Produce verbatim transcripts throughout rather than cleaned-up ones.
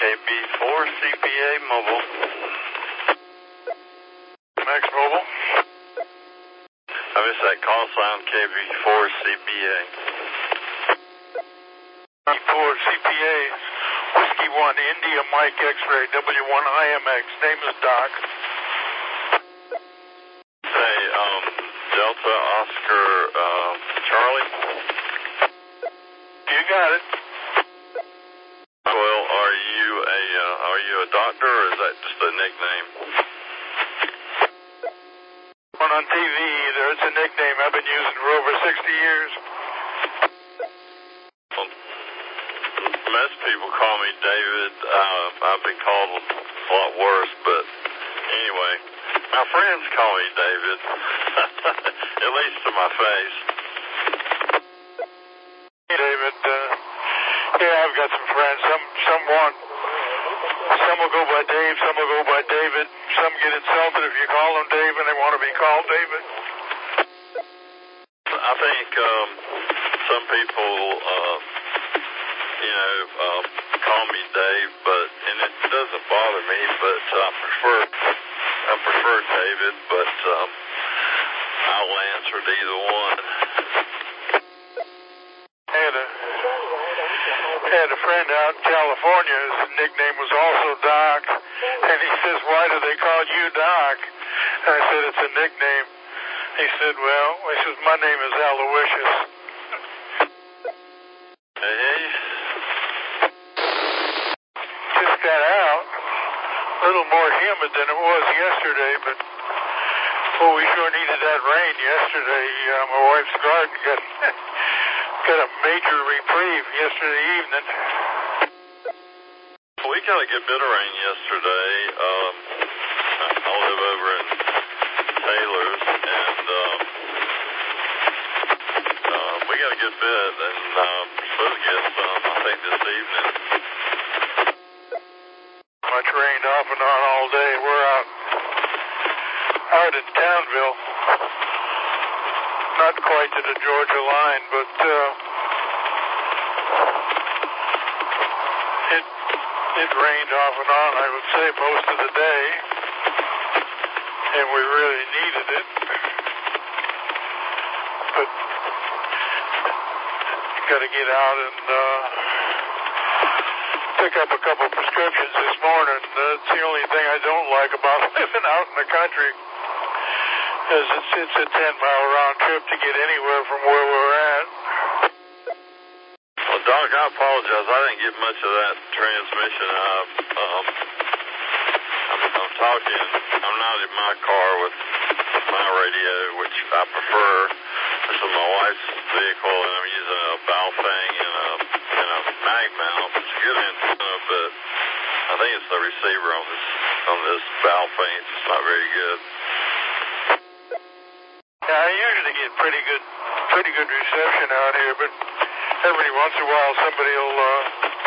B four C B A Mobile. Max Mobile. I missed that call sign, K B four C B A. B four C B A, Whiskey one, India Mike X-ray, W one I M X, name is Doc. Say, um, Delta Oscar, uh, Charlie? You got it. Well, are you a, uh, are you a doctor, or is that just a nickname? One on T V either, it's a nickname I've been using for over sixty years. Well, most people call me David. Uh, I've been called a lot worse, but anyway, my friends call me David, at least to my face. Hey, David, uh, yeah, I've got some friends. Some, some want, some will go by Dave, some will go by David. Some get insulted if you call them Dave and they want to be called David. I think um, some people, uh, you know, uh, call me Dave, but and it doesn't bother me. But I prefer, I prefer David. But um, I'll answer to either one. I had a, I had a friend out in California. His nickname was also Doc, and he says, "Why do they call you Doc?" And I said, "It's a nickname." He said, "Well," he says, "my name is Aloysius." Hey. Just got out. A little more humid than it was yesterday, but well, we sure needed that rain yesterday. Uh, my wife's garden got got a major reprieve yesterday evening. We got a good bit of rain yesterday. Um, I live over in Taylor's, and um, uh, we got a good bit, and um, supposed to get some, I think, this evening. Much rained off and on all day. We're out out in Townville, not quite to the Georgia line, but uh, it it rained off and on, I would say, most of the day, and we really needed it. But you got to get out and uh, pick up a couple prescriptions this morning. That's the only thing I don't like about living out in the country, is it's, it's a ten mile round trip to get anywhere from where we're at. Well, Doc, I apologize. I didn't get much of that transmission. I, um, I'm, I'm talking. I'm not in my car with my radio, which I prefer. This is my wife's vehicle, and I'm using a Baofeng and a, and a mag mount. It's a good antenna, but I think it's the receiver on this on this Baofeng. It's just not very good. Yeah, I usually get pretty good, pretty good reception out here, but every once in a while somebody will uh,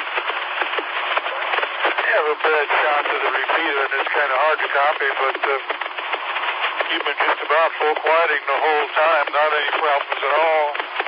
have a bad shot to the repeater, and it's kind of hard to copy, but uh, you've been just about full quieting the whole time, not any problems at all.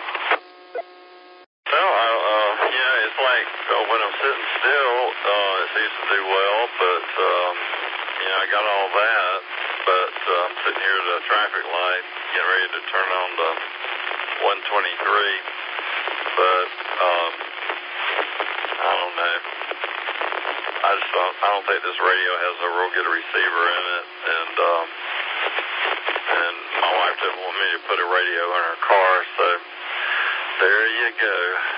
Well, I, uh, yeah, it's like uh, when I'm sitting still, uh, it seems to do well, but, um, you know, I got all that, but uh, I'm sitting here at a traffic light, getting ready to turn on the one twenty-three, but, um, I don't know. I just don't, I don't think this radio has a real good receiver in it, and, um, and my wife didn't want me to put a radio in her car, so there you go.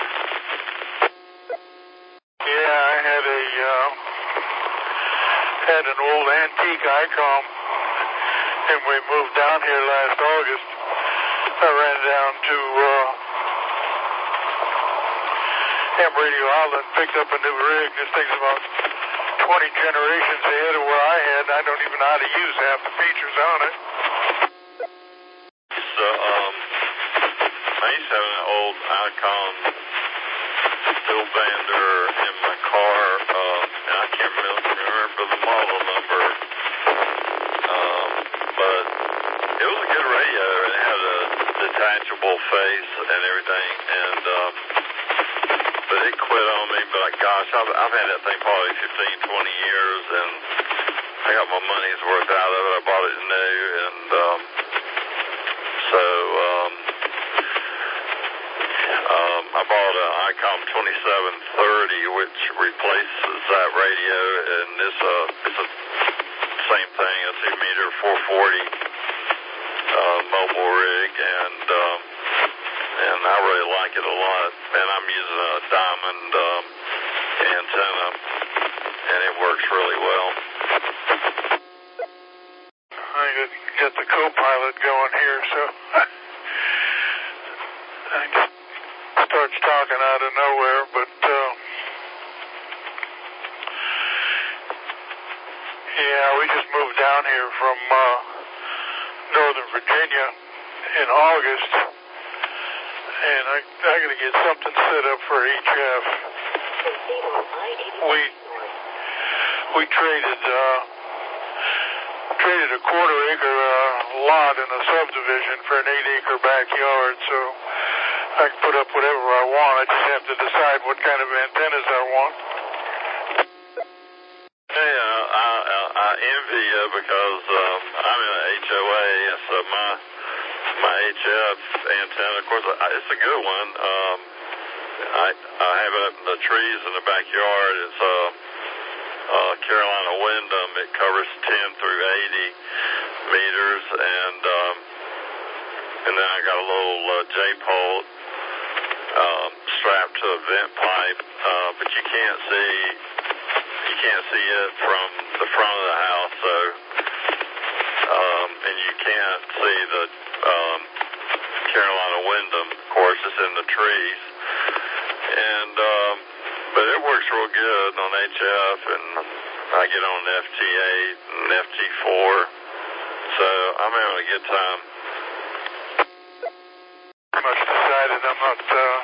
Yeah, I had a, uh, had an old antique Icom, and we moved down here last August. I ran down to, uh, Ham Radio Outlet, picked up a new rig. This thing's about twenty generations ahead of where I had. I don't even know how to use half the features on it. So, um, I used to have an old Icom Stillbander in my car, uh, and I can't remember, remember the model number, um, but it was a good radio, and it had a detachable face and everything, and, um, but it quit on me. But gosh, I've, I've had that thing probably fifteen, twenty years, and I got my money's worth out of it. I bought it new, and um, so um, um, I bought an ICOM twenty-seven thirty, which replaces that radio, and it's a it's a same thing, a two meter four forty uh, mobile rig, and um, and I really like it a lot. And I'm using a diamond um, antenna, and it works really well. I got the co-pilot going here, so I just starts talking out of nowhere, but uh, yeah, we just moved down here from uh, Northern Virginia in August, and I, I got to get something set up for H F. We we traded uh, traded a quarter acre uh, lot in a subdivision for an eight acre backyard, so I can put up whatever I want. I just have to decide what kind of antennas I want. Hey, uh, I, I, I envy you because um, I'm in an H O A, and so my my H F antenna, of course, it's a good one. Um, I I have it up in the trees in the backyard. It's a uh, uh, Carolina Wyndham. It covers ten through eighty meters, and um, and then I got a little uh, J-pole um, strapped to a vent pipe, uh, but you can't see. You can't see it from the front of the house, so um, and you can't see the um, Carolina Wyndham. Of course, it's in the trees, and um, but it works real good on H F, and I get on F T eight and F T four, so I'm having a good time. Pretty much decided I'm not. Uh...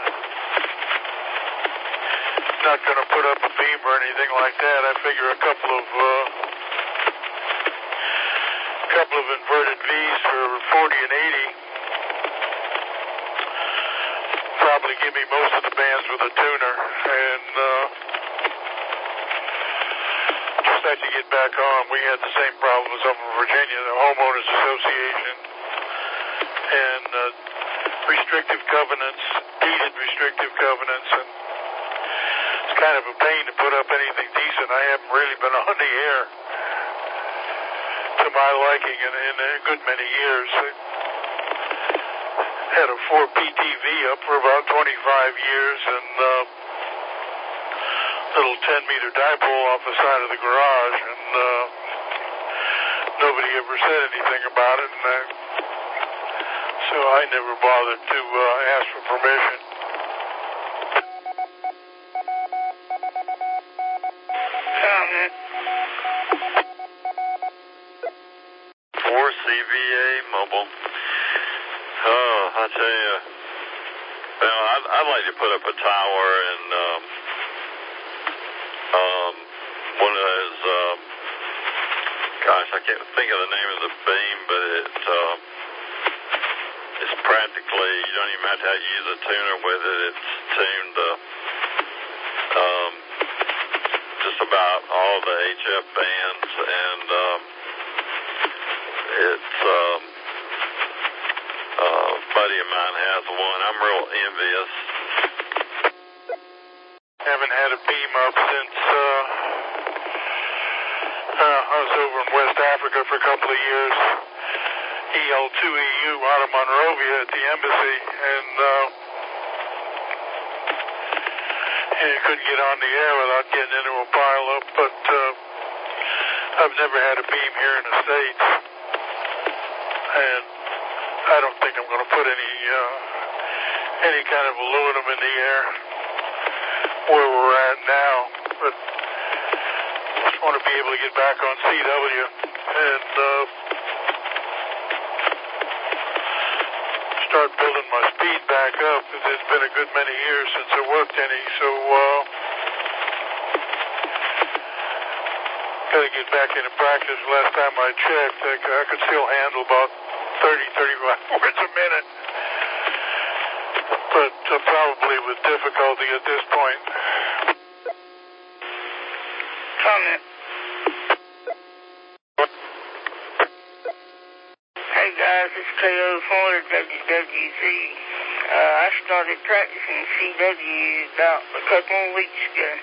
Not going to put up a beam or anything like that. I figure a couple of uh, couple of inverted V's for forty and eighty probably give me most of the bands with a tuner, and uh, just like to get back on. We had the same problems up in Virginia, the homeowners association, and uh, restrictive covenants, deeded restrictive covenants, and it's kind of a pain to put up anything decent. I haven't really been on the air to my liking in, in a good many years. I had a four P T V up for about twenty-five years, and uh, little ten meter dipole off the side of the garage, and uh, nobody ever said anything about it, and I, so I never bothered to uh, ask for permission. For C V A mobile. Oh, I tell you. Well, I'd, I'd like to put up a tower and um, um, one of those. Um, gosh, I can't think of the name of the beam, but it um, it's practically you don't even have to use a tuner with it. It's tuned to um, just about all the H F bands, and um, it's um, uh, a buddy of mine has one. I'm real envious. Haven't had a beam up since uh, uh, I was over in West Africa for a couple of years. E L two E U out of Monrovia at the embassy, and uh, you couldn't get on the air without getting into a pile up, but uh, I've never had a beam here in the States, and I don't think I'm going to put any uh, any kind of aluminum in the air where we're at now, but just want to be able to get back on C W and uh, start building my speed back up. It's been a good many years since I worked any, so uh, got to get back into practice. Last time I checked, I, I could still handle about thirty, thirty-five words a minute. but uh, probably with difficulty at this point. Comment. Hey guys, it's K O four W W Z. Uh, I started practicing C W about a couple of weeks ago.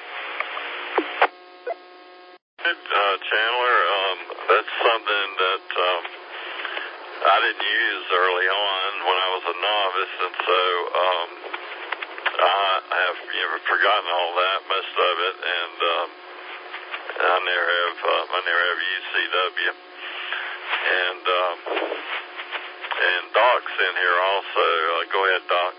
Uh, Chandler, um, that's something that um, I didn't use early on when I was a novice, and so um, I have you know, forgotten all that, most of it, and um, I never have um, I never have used C W. And um, and Doc's in here also. Uh, go ahead, Doc.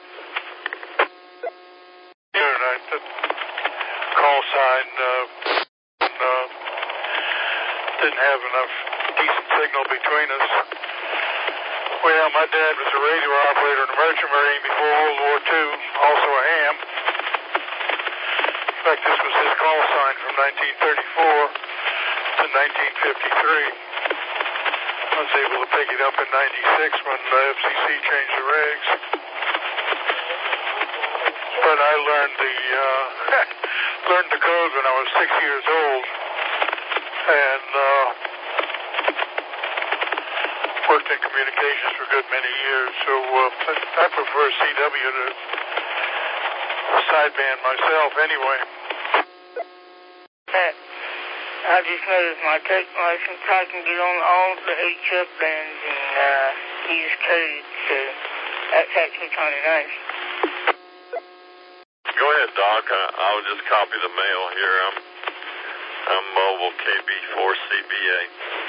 Here, and I, the call sign uh, uh, didn't have enough decent signal between us. Well, my dad was a radio operator in the Merchant Marine before World War Two, also a ham. In fact, this was his call sign from nineteen thirty-four to nineteen fifty-three. I was able to pick it up in ninety-six when the F C C changed the regs. But I learned the uh, learned the code when I was six years old, and uh, worked in communications for a good many years. So uh, I prefer C W to sideband myself anyway. Uh, I just noticed my tech license, I can get on all the H F bands and uh, use code, so that's actually kind of nice. Go ahead, Doc. I, I'll just copy the mail here. I'm I'm mobile K B four C B A.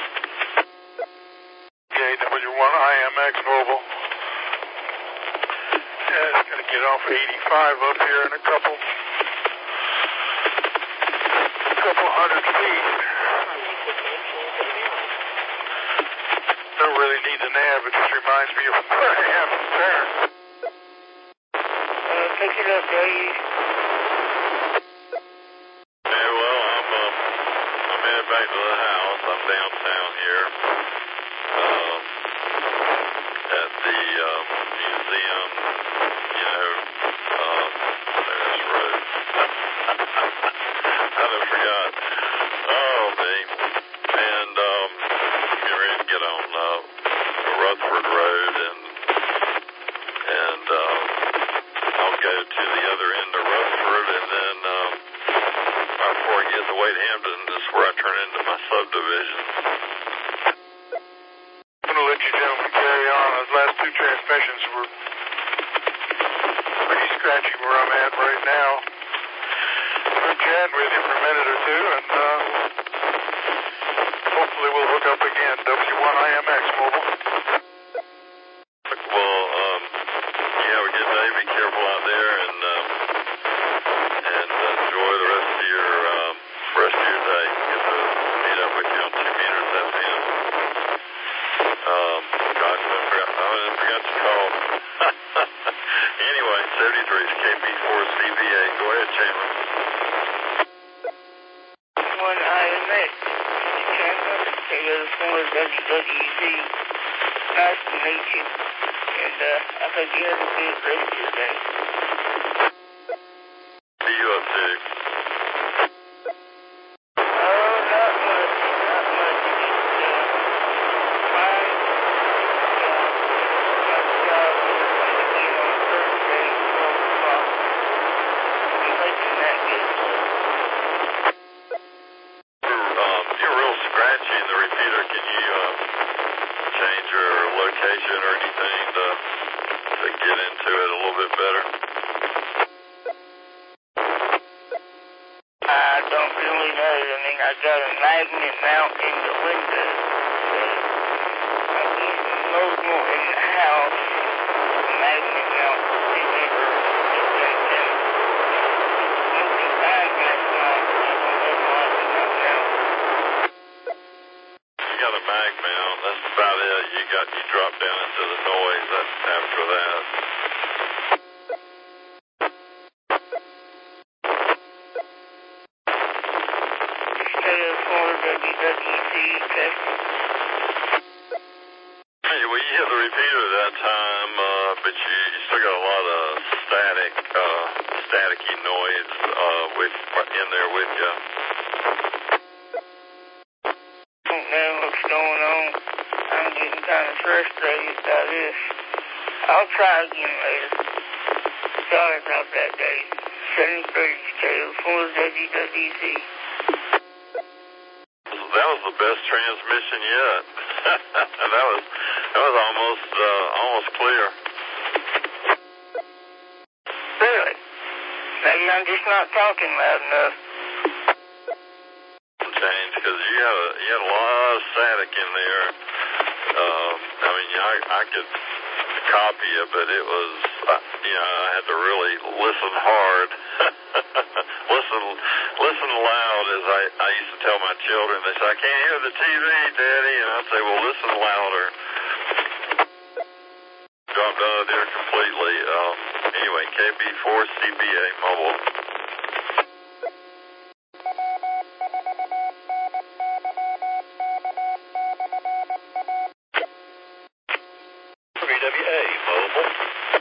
K W one I M X mobile. Yeah, it's going to get off eighty-five up here in a couple, couple hundred feet. Don't really need the nav. It just reminds me of where I am in turn. Uh, pick it up, Dave. Yeah, well, I'm uh, I'm headed back to the house. I'm downtown here, uh, at the uh, museum. You know, uh, there's road. I never forgot. Oh, me. And um, get ready to get on uh, Rutherford Road, and and uh, I'll go to the other end of Rutherford, and then um, right before I get to Wade Hampton, this is where I turn into my subdivision. I'm going to let you gentlemen carry on. Those last two transmissions were pretty scratchy where I'm at right now. I'll chat with you for a minute or two, and uh, hopefully we'll hook up again. W one I M X mobile. Well, um, you have a good day. Be careful out there, and um, and enjoy the rest of your um, rest of your day. Get to meet up with you on two meters F M. Um, gosh, I forgot. I forgot to call. Anyway, seventy-three is K B four C B A. Go ahead, Chandler. One I M X. Chandler, K O four W W Z. Nice to meet you. And uh, I hope you have a good rest of your day. See you up to? Oh, not much. Not much. Just uh, fine. Uh, my job is again on Thursday, twelve o'clock. I'm hoping that gets up. Um, you're real scratchy in the repeater. Can you uh, change your location or anything to, to get into it a little bit better? I don't really know. I mean, I got a magnet mount in the window, so I'm using mobile in the house. The magnet mount in it is right there. Smoking fine last night, but I don't know why it's not now. You got a mag mount. That's about it. You got you drop down into the noise. That's after that. K O four W W Z testing. Hey, well, you hit the repeater that time, uh, but you, you still got a lot of static, uh, staticky noise uh, with in there with you. I don't know what's going on. I'm getting kind of frustrated by this. I'll try again later. Sorry about that, Dave. seventy-three scale for W W C. That was the best transmission yet. that was that was almost uh, almost clear. Really? Maybe I'm just not talking loud enough. Change because you had a you had a lot of static in there. Uh, I mean, I I could copy it, but it was uh, you know I had to really listen hard, listen listen loud. As I I used to tell my children, they say I can't hear the T V, Daddy, and I'd say, well, listen louder. Dropped out of there completely. Um, anyway, K B four C B A mobile. W A mobile.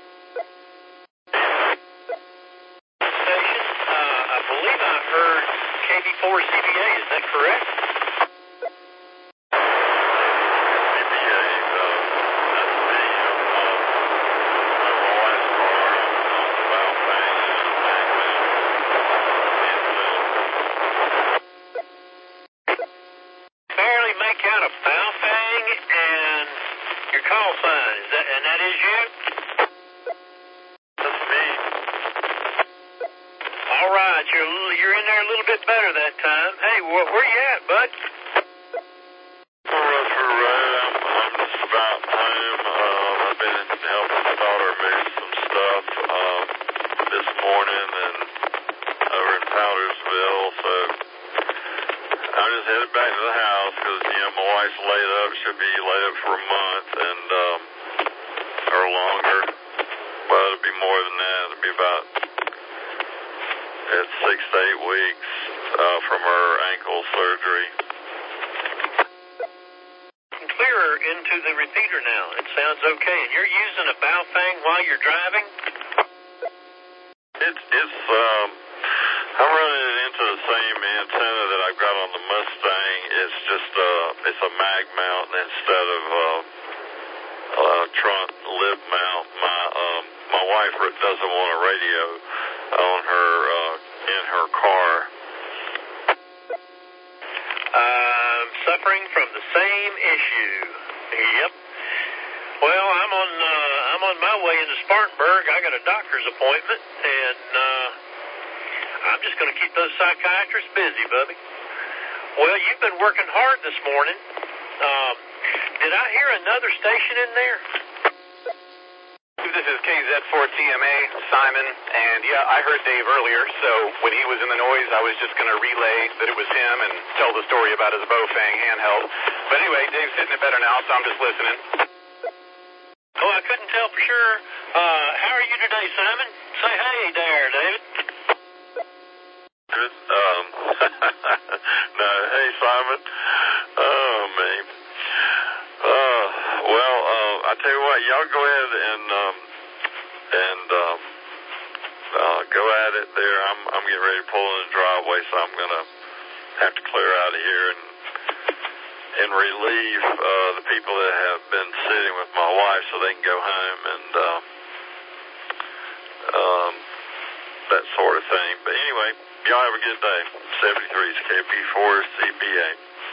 Station, uh, I believe I heard K B four C B A, is that correct? C B A, uh, that's the, uh, my wife's car on the bow thing, Barely make out a bow thing and your call sign, is that, and that is you? That's me. All right, you're a little, you're in there a little bit better that time. Hey, wh where you at, bud? Rutherford Road, I'm, I'm just about home. Um, I've been helping my daughter move some stuff um, this morning and over in Powdersville, so I'm just headed back to the house because, you know, my wife's laid up. She'll be laid up for a month and um, or longer. Well, it'll be more than that. It'll be about it's six to eight weeks uh, from her ankle surgery. Clearer into the repeater now. It sounds okay. And you're using a bow thing while you're driving? It's it's um I'm running it into the same antenna that I've got on the Mustang. It's just uh it's a mag mount instead of uh, uh trunk lip mount. My um my wife doesn't want a radio on her uh in her car. Uh, suffering from the same issue. Yep. Well, I'm on uh, I'm on my way into Spartanburg. I got a doctor's appointment, and uh, I'm just going to keep those psychiatrists busy, Bubby. Well, you've been working hard this morning. Um, did I hear another station in there? This is K Z four T M A, Simon, and yeah, I heard Dave earlier, so when he was in the noise, I was just going to relay that it was him and tell the story about his Bofang handheld. But anyway, Dave's hitting it better now, so I'm just listening. Oh, I couldn't tell for sure. Uh, how are you today, Simon? Say hey there, David. Good. Um, no, hey, Simon. Oh, man. Uh, well, uh, I tell you what, y'all go ahead and um, and um, uh, go at it there. I'm I'm getting ready to pull in the driveway, so I'm gonna have to clear out of here and and relieve uh, the people that have been sitting with my wife, so they can go home and uh, um, that sort of thing. But anyway, y'all have a good day. seventy-three is K B four C B A.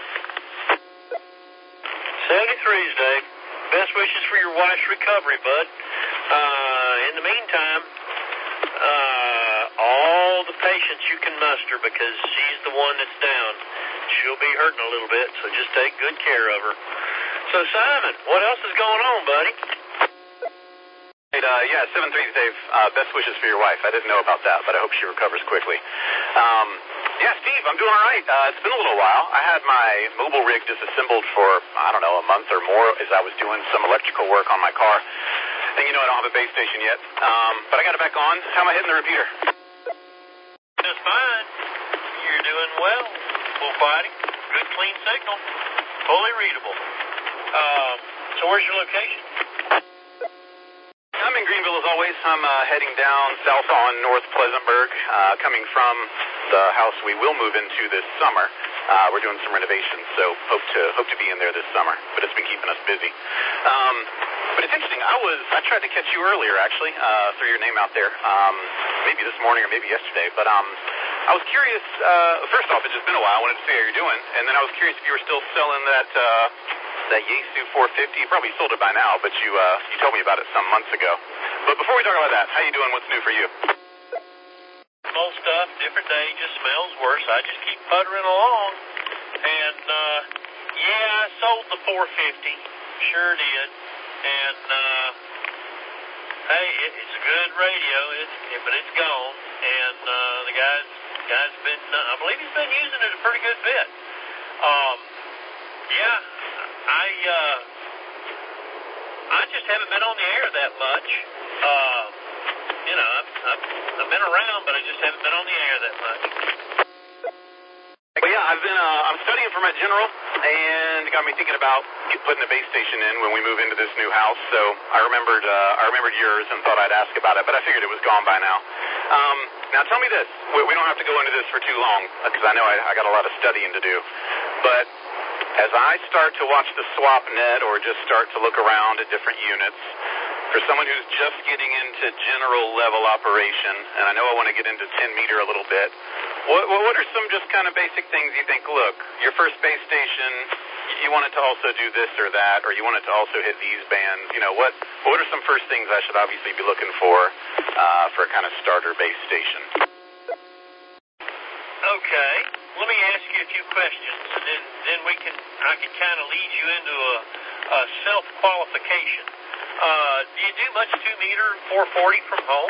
seventy-threes, Dave. Best wishes for your wife's recovery, bud. Uh, in the meantime, uh, all the patience you can muster, because she's the one that's down. She'll be hurting a little bit, so just take good care of her. So, Simon, what else is going on, buddy? Hey, uh, yeah, seven three, Dave. Uh, best wishes for your wife. I didn't know about that, but I hope she recovers quickly. Um, yeah, Steve, I'm doing all right. Uh, it's been a little while. I had my mobile rig disassembled for, I don't know, a month or more as I was doing some electrical work on my car. And, you know, I don't have a base station yet. Um, but I got it back on. How am I hitting the repeater? Just fine. You're doing well. Full fighting. Good, clean signal. Fully readable. Um, so where's your location? I'm in Greenville as always. I'm uh, heading down south on North Pleasantburg, uh, coming from the house we will move into this summer. Uh, we're doing some renovations, so hope to hope to be in there this summer, but it's been keeping us busy. Um, but it's interesting, I was, I tried to catch you earlier, actually, uh, threw your name out there, um, maybe this morning or maybe yesterday, but um, I was curious, uh, first off, it's just been a while, I wanted to see how you're doing, and then I was curious if you were still selling that, uh, that Yaesu four fifty. You probably sold it by now, but you, uh, you told me about it some months ago. But before we talk about that, how you doing, what's new for you? Old stuff, different day, just smells worse. I just keep puttering along. And, uh, yeah, I sold the four fifty. Sure did. And, uh, hey, it, it's a good radio, it's, it, but it's gone. And, uh, the guy's, guy's been, uh, I believe he's been using it a pretty good bit. Um, yeah, I, uh, I just haven't been on the air that much. Uh, You know, I've, I've, I've been around, but I just haven't been on the air that much. Well, yeah, I've been, uh, I'm studying for my general, and it got me thinking about putting the base station in when we move into this new house, so I remembered, uh, I remembered yours and thought I'd ask about it, but I figured it was gone by now. Um, now tell me this, we, we don't have to go into this for too long, because I know I, I got a lot of studying to do, but as I start to watch the swap net or just start to look around at different units, for someone who's just getting into general level operation, and I know I want to get into ten meter a little bit, what, what are some just kind of basic things you think, look, your first base station, you want it to also do this or that, or you want it to also hit these bands, you know, what what are some first things I should obviously be looking for uh, for a kind of starter base station? Okay, let me ask you a few questions, and then, then we can, I can kind of lead you into a, a self-qualification. Uh, do you do much two meter four forty from home?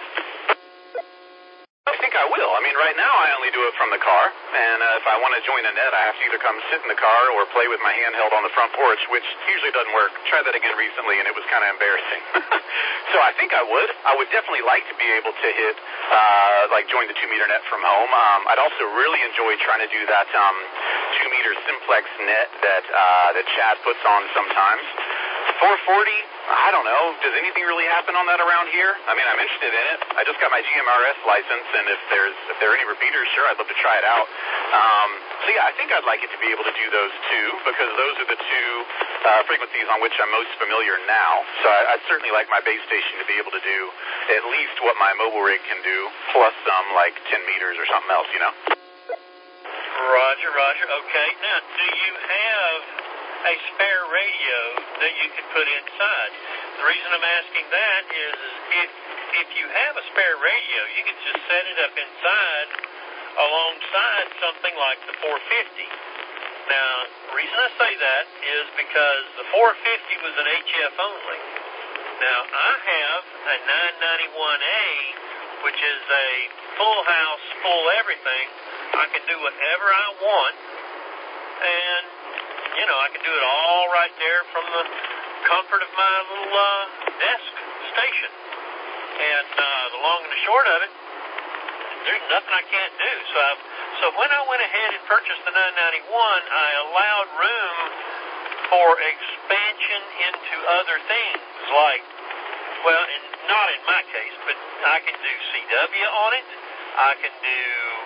I think I will. I mean, right now I only do it from the car, and uh, if I want to join a net, I have to either come sit in the car or play with my handheld on the front porch, which usually doesn't work. Tried that again recently, and it was kind of embarrassing. So I think I would. I would definitely like to be able to hit, uh, like join the two meter net from home. Um, I'd also really enjoy trying to do that um, two meter simplex net that uh, that Chad puts on sometimes. four forty, I don't know. Does anything really happen on that around here? I mean, I'm interested in it. I just got my G M R S license, and if there's if there are any repeaters, sure, I'd love to try it out. Um, so yeah, I think I'd like it to be able to do those two, because those are the two uh, frequencies on which I'm most familiar now. So I, I'd certainly like my base station to be able to do at least what my mobile rig can do, plus some like ten meters or something else, you know? Roger, roger. Okay. Now, do you have a spare radio that you could put inside? The reason I'm asking that is if if you have a spare radio, you could just set it up inside alongside something like the four fifty. Now, the reason I say that is because the four fifty was an H F only. Now, I have a nine ninety-one A, which is a full house, full everything. I can do whatever I want, and you know, I can do it all right there from the comfort of my little uh, desk station. And uh, the long and the short of it, there's nothing I can't do. So I, so when I went ahead and purchased the nine ninety-one, I allowed room for expansion into other things, like, well, and not in my case, but I can do C W on it. I can do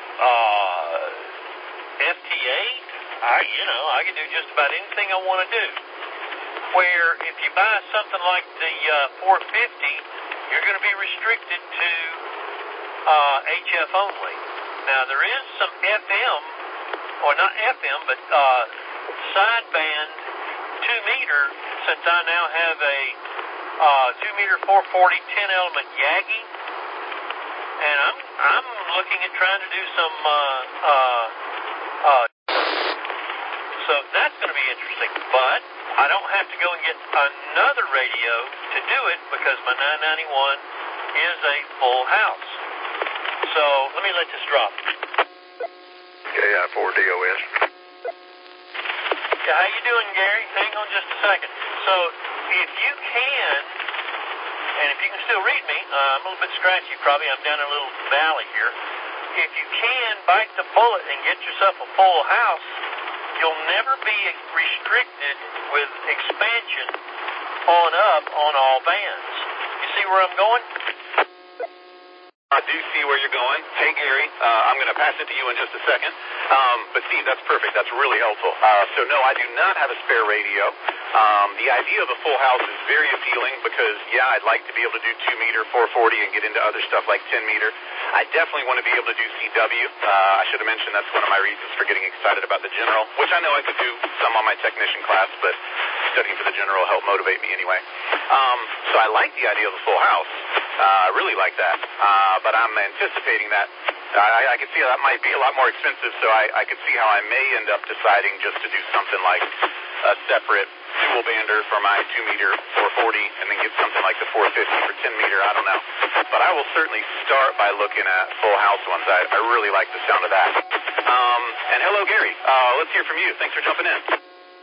uh, F T eight. I, you know, I can do just about anything I want to do. Where if you buy something like the uh, four fifty, you're going to be restricted to uh, H F only. Now, there is some F M, or not F M, but uh, sideband two meter, since I now have a uh, two meter four forty ten element Yagi. And I'm, I'm looking at trying to do some uh, uh, uh, so that's going to be interesting, but I don't have to go and get another radio to do it because my nine ninety-one is a full house. So let me let this drop. K I four D O S. Yeah, how you doing, Gary? Hang on just a second. So if you can, and if you can still read me, uh, I'm a little bit scratchy probably. I'm down in a little valley here. If you can, bite the bullet and get yourself a full house, you'll never be restricted with expansion on up on all bands. You see where I'm going? I do see where you're going. Hey, Gary, uh, I'm going to pass it to you in just a second. Um, but, Steve, that's perfect. That's really helpful. Uh, so, no, I do not have a spare radio. Um, the idea of a full house is very appealing because, yeah, I'd like to be able to do two meter, four forty, and get into other stuff like ten meter. I definitely want to be able to do C W. Uh, I should have mentioned that's one of my reasons for getting excited about the General, which I know I could do some on my technician class, but studying for the General helped motivate me anyway. Um, so I like the idea of a full house. Uh, I really like that. Uh, but I'm anticipating that. I, I can see how that might be a lot more expensive, so I, I could see how I may end up deciding just to do something like a separate dual bander for my two meter four forty and then get something like the four fifty for ten meter. I don't know. But I will certainly start by looking at full house ones. I, I really like the sound of that. Um, and hello, Gary. Uh, let's hear from you. Thanks for jumping in.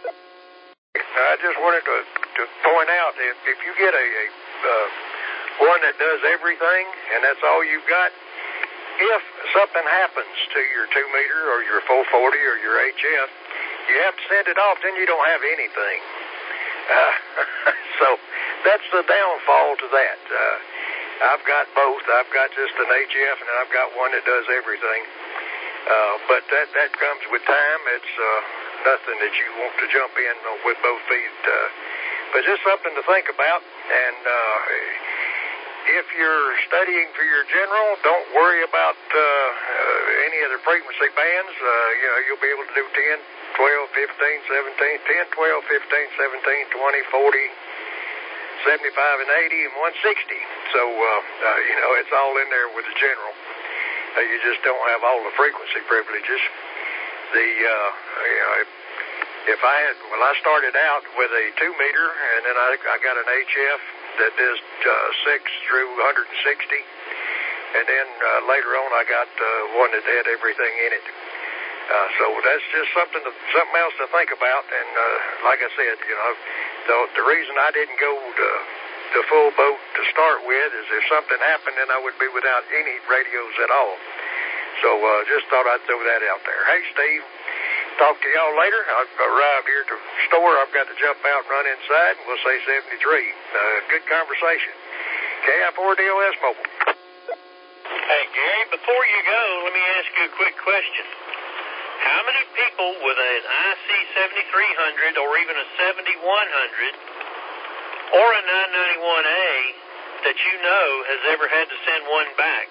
I just wanted to, to point out if, if you get a, a uh, one that does everything and that's all you've got, if something happens to your two meter or your four forty or your H F, you have to send it off, then you don't have anything. Uh, so that's the downfall to that. Uh, I've got both. I've got just an H F and I've got one that does everything. Uh, but that, that comes with time. It's uh, nothing that you want to jump in with both feet. Uh, but just something to think about. And uh, if you're studying for your General, don't worry about uh, uh, any of the frequency bands. Uh, you know, you'll be able to do ten, twelve, fifteen, seventeen, ten, twelve, fifteen, seventeen, twenty, forty, seventy-five, and eighty, and one sixty. So, uh, uh, you know, it's all in there with the General. Uh, you just don't have all the frequency privileges. The, uh, you know, if, if I had, well, I started out with a two meter, and then I, I got an H F that does uh, six through one sixty, and then uh, later on I got uh, one that had everything in it. Uh, so that's just something to, something else to think about. And uh, like I said, you know, the, the reason I didn't go to the full boat to start with is if something happened, then I would be without any radios at all. So uh, just thought I'd throw that out there. Hey, Steve, talk to y'all later. I've arrived here at the store. I've got to jump out and run inside, and we'll say seventy-three. Uh, good conversation. K I four D O S Mobile. Hey, Gary, before you go, let me ask you a quick question. How many people with an I C seventy-three hundred or even a seventy-one hundred or a nine ninety-one A that you know has ever had to send one back?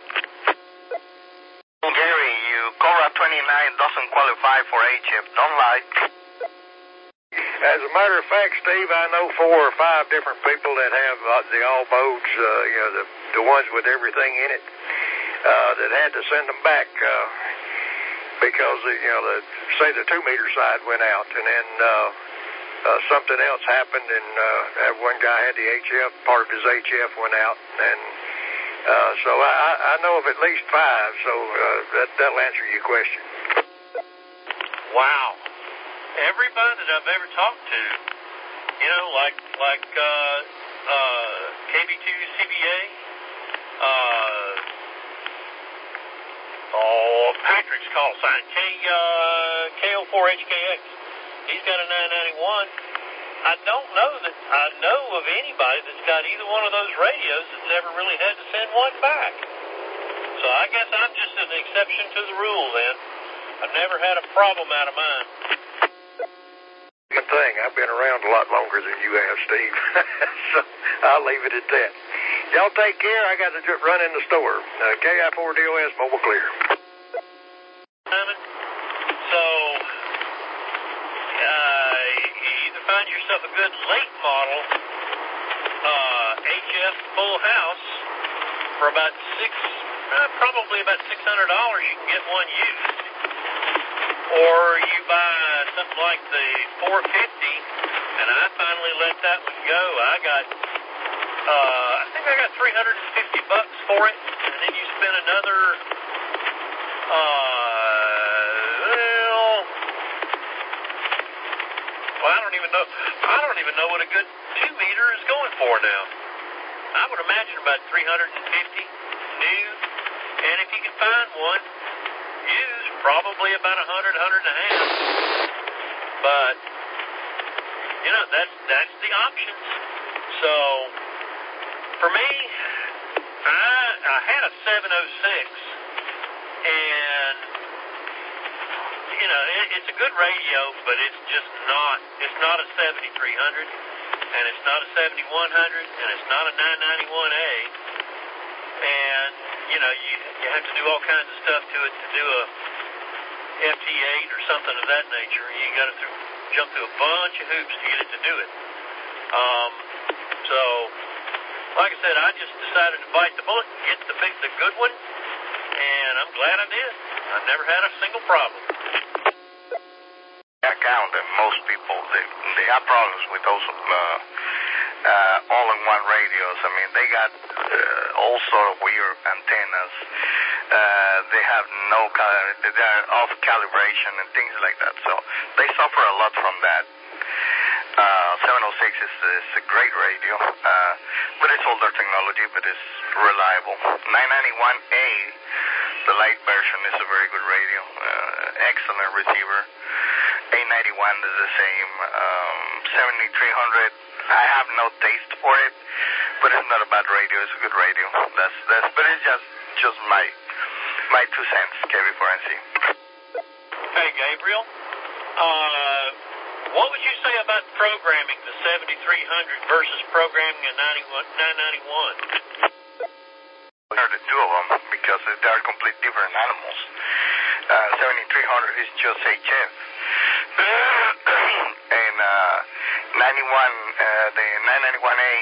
Gary, you Cobra twenty-nine doesn't qualify for H F. Don't lie. As a matter of fact, Steve, I know four or five different people that have uh, the all boats, uh, you know, the, the ones with everything in it, uh, that had to send them back uh, because, uh, you know, the, say the two meter side went out, and then uh, uh, something else happened, and uh, that one guy had the H F, part of his H F went out, and Uh, so I, I know of at least five, so uh, that, that'll answer your question. Wow. Everybody that I've ever talked to, you know, like like uh, uh, K B two C B A, uh, oh, Patrick's call sign, K, uh, K O four H K X, he's got a nine ninety-one. I don't know that I know of anybody that's got either one of those radios that's ever really had to send one back. So I guess I'm just an exception to the rule then. I've never had a problem out of mine. Good thing. I've been around a lot longer than you have, Steve. So I'll leave it at that. Y'all take care. I got to run in the store. Uh, K I four D O S Mobile Clear. Simon, so uh, you either find yourself a good late model uh, H F full house for about six, uh, probably about six hundred dollars. You can get one used, or you buy something like the four fifty, and I finally let that one go. I got, uh, I think I got three hundred fifty bucks for it, and then you spend another, uh, well, well, I don't even know, I don't even know what a good two meter is going for now. I would imagine about three hundred fifty new, and if you can find one used, probably about a hundred, hundred and a half. But you know, that's that's the options. So for me, I, I had a seven oh six, and, you know, it, it's a good radio, but it's just not, it's not a seventy-three hundred, and it's not a seventy-one hundred, and it's not a nine ninety-one A, and, you know, you, you have to do all kinds of stuff to it to do a F T eight or something of that nature. You got to jump through a bunch of hoops to get it to do it. Um, so, like I said, I just decided to bite the bullet and get the big, the good one, and I'm glad I did. I've never had a single problem. I count that most people, they, they have problems with those uh, uh, all-in-one radios. I mean, they got uh, all sort of weird antennas. Uh, they have no, they're off calibration and things like that. So they suffer a lot from that. Uh, seven oh six is, is a great radio, uh, but it's older technology, but it's reliable. nine ninety-one A, the light version, is a very good radio. Uh, excellent receiver. eight ninety-one is the same. Um, seventy-three hundred, I have no taste for it, but it's not a bad radio. It's a good radio. That's that's, but it's just just my my two cents, K V four N C. Hey, Gabriel. Uh, what would you say about programming the seventy-three hundred versus programming a nine ninety-one? They're the two of them because they are completely different animals. Uh, seventy-three hundred is just H F. And uh, ninety-one, uh, the nine ninety-one A,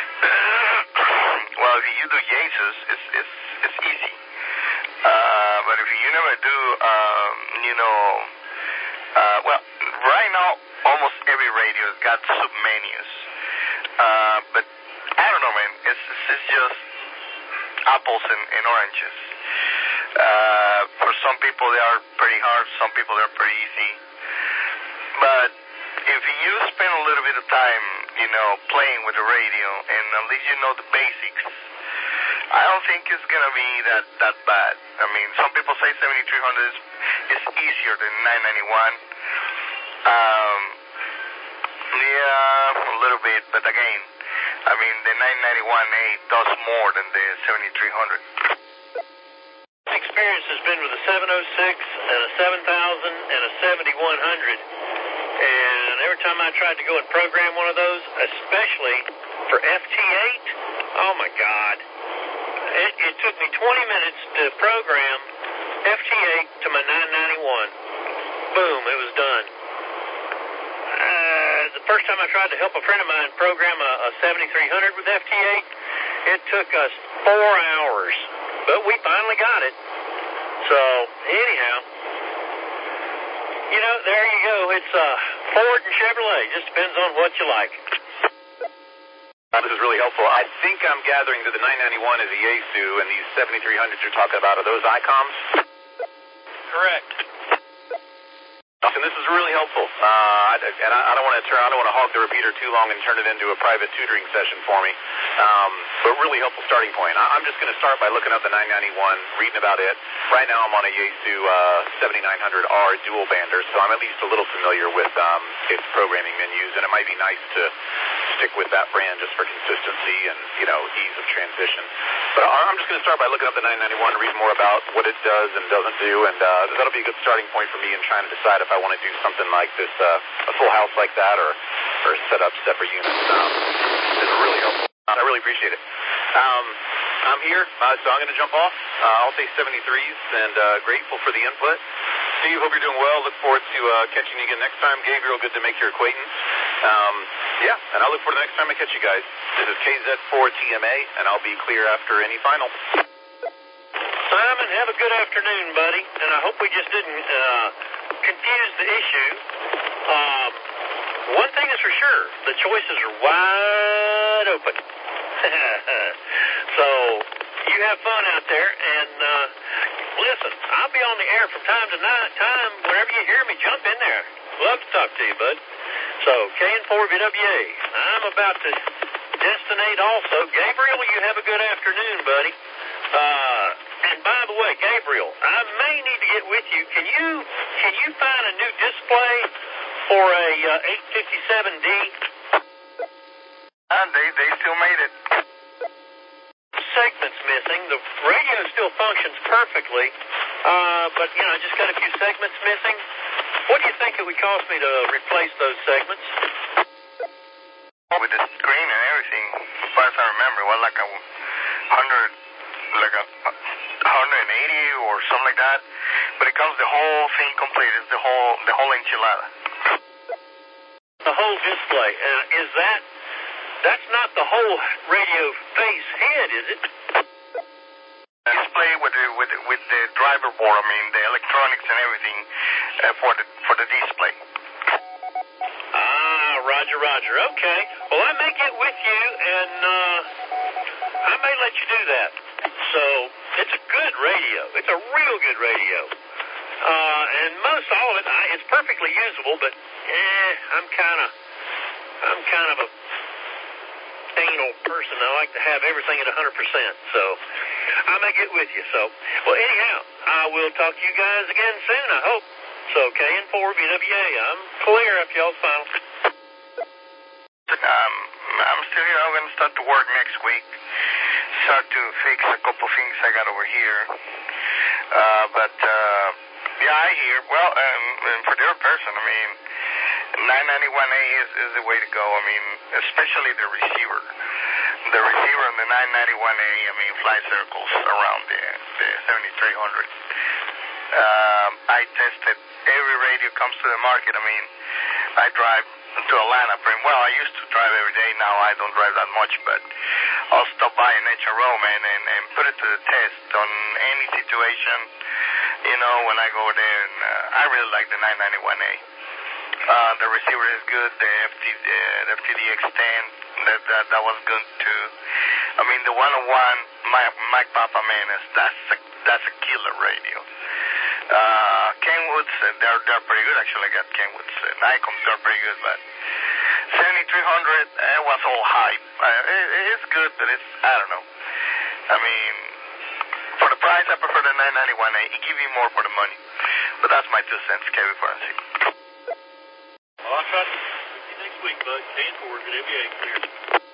well, if you do Jesus, it's, it's, it's easy. Uh, but if you never do, um, you know, uh, well, right now, almost every radio has got submenus. Uh, but I don't know, man. It's, it's just apples and, and oranges. Uh, for some people, they are pretty hard. Some people, they're pretty easy. But if you spend a little bit of time, you know, playing with the radio, and at least you know the basics, I don't think it's going to be that, that bad. I mean, some people say seventy-three hundred is, is easier than nine ninety-one. Um, yeah, a little bit, but again, I mean, the nine ninety-one A does more than the seventy-three hundred. My experience has been with a seven oh six and a seven thousand and a seventy-one hundred. And every time I tried to go and program one of those, especially for F T eight, oh my God. It, it took me twenty minutes to program F T eight to my nine ninety-one. Boom, it was done. Uh, the first time I tried to help a friend of mine program a, a seventy-three hundred with F T eight, it took us four hours. But we finally got it. So, anyhow, you know, there you go. It's uh, Ford and Chevrolet. Just depends on what you like. Uh, this is really helpful. I think I'm gathering that the nine ninety-one is a Yaesu, and these seventy-three hundreds you're talking about, are those I COMs? Correct. And this is really helpful. Uh, and I, I don't want to turn, I don't want to hog the repeater too long and turn it into a private tutoring session for me. Um, but really helpful starting point. I, I'm just going to start by looking up the nine ninety-one, reading about it. Right now I'm on a Yaesu uh, seventy-nine hundred R dual bander, so I'm at least a little familiar with um, its programming menus, and it might be nice to stick with that brand just for consistency and, you know, ease of transition. But I'm just going to start by looking up the nine ninety-one and read more about what it does and doesn't do, and uh, that'll be a good starting point for me in trying to decide if I want to do something like this, uh, a full house like that, or, or set up separate units. Um, it's really helpful. I really appreciate it. Um, I'm here, uh, so I'm going to jump off. Uh, I'll say seventy-threes, and uh, grateful for the input. Steve, hope you're doing well. Look forward to uh, catching you again next time. Gabriel, good to make your acquaintance. Um, yeah, and I look forward to the next time I catch you guys. This is K Z four T M A, and I'll be clear after any final. Simon, have a good afternoon, buddy. And I hope we just didn't uh, confuse the issue. Um, one thing is for sure, the choices are wide open. So you have fun out there, and uh, listen, I'll be on the air from time to time. Whenever you hear me, jump in there. Love to talk to you, bud. So K N four V W A, I'm about to destinate also. Gabriel, you have a good afternoon, buddy. Uh, and by the way, Gabriel, I may need to get with you. Can you can you find a new display for a uh, eight fifty-seven D? And they, they still made it. segments missing. The radio still functions perfectly, uh, but, you know, I just got a few segments missing. What do you think it would cost me to replace those segments? With the screen and everything, as far as I remember, it was like a hundred, like a hundred and eighty or something like that. But it comes the whole thing complete. It's the whole, the whole enchilada. The whole display. Uh, is that, that's not the whole radio face head, is it? Display with the, with the, with the driver board. I mean, the electronics and everything uh, for the for the display. Ah, Roger, Roger. Okay. Well, I may get with you, and uh, I may let you do that. So it's a good radio. It's a real good radio. Uh, and most all of it, I, it's perfectly usable. But eh, I'm kind of, I'm kind of a anal person. I like to have everything at one hundred percent. So I may get with you. So, well, anyhow, I will talk to you guys again soon, I hope. So, K N four B W A, I'm clear up y'all's final. Um, I'm still here. I'm going to start to work next week. Start to fix a couple things I got over here. Uh, but, uh, yeah, I hear. Well, um, for the other person, I mean, nine ninety-one A is, is the way to go. I mean, especially the receiver. The receiver on the nine ninety-one A, I mean, fly circles around the, the seventy-three hundred. Um, I tested every radio comes to the market. I mean, I drive to Atlanta. Well, I used to drive every day. Now I don't drive that much, but I'll stop by an H R O, man, and, and put it to the test on any situation, you know, when I go there. And uh, I really like the nine ninety-one A. Uh, the receiver is good. The F T, uh, the F T D X ten, that, that that was good too. I mean, the one oh one, Mike, Mike Papa, man, is that's a, that's a killer radio. Uh, Kenwoods, uh, they're they're pretty good actually. I got Kenwoods, uh, Nicoms, they're pretty good, but seventy-three hundred, uh, it was all hype. Uh, it, it's good, but it's I don't know. I mean, for the price, I prefer the nine ninety-one A. It gives you more for the money, but that's my two cents, Kevin Francis. Well, I'll try to see you next week, bud. K N four B W A, clear.